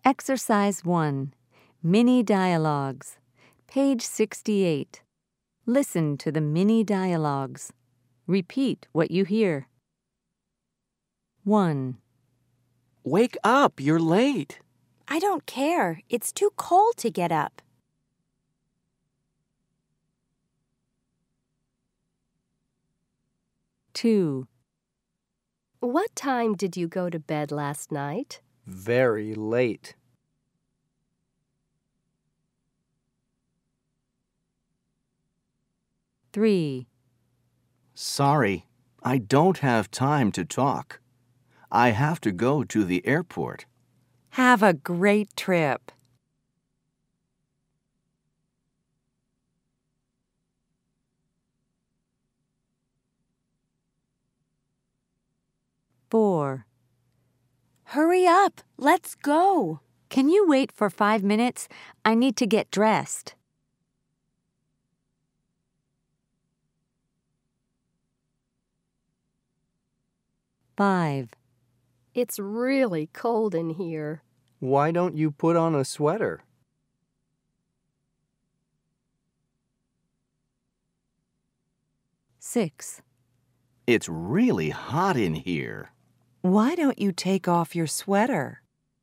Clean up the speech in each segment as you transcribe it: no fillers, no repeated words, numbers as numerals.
Exercise 1. Mini Dialogues. Page 68. Listen to the mini dialogues. Repeat what you hear. 1. Wake up, you're late. I don't care. It's too cold to get up. 2. What time did you go to bed last night? Very late. 3. Sorry, I don't have time to talk. I have to go to the airport. Have a great trip. 4. Hurry up. Let's go. Can you wait for 5 minutes? I need to get dressed. 5. It's really cold in here. Why don't you put on a sweater? 6. It's really hot in here. Why don't you take off your sweater?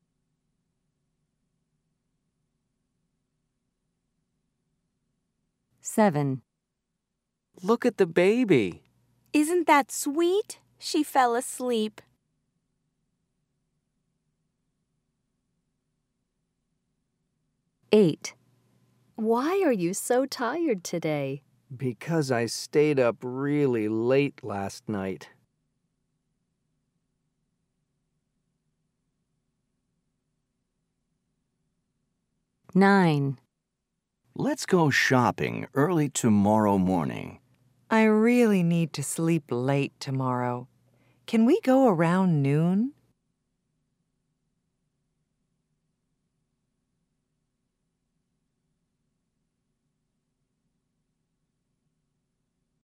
7. Look at the baby. Isn't that sweet? She fell asleep. 8. Why are you so tired today? Because I stayed up really late last night. 9. Let's go shopping early tomorrow morning. I really need to sleep late tomorrow. Can we go around noon?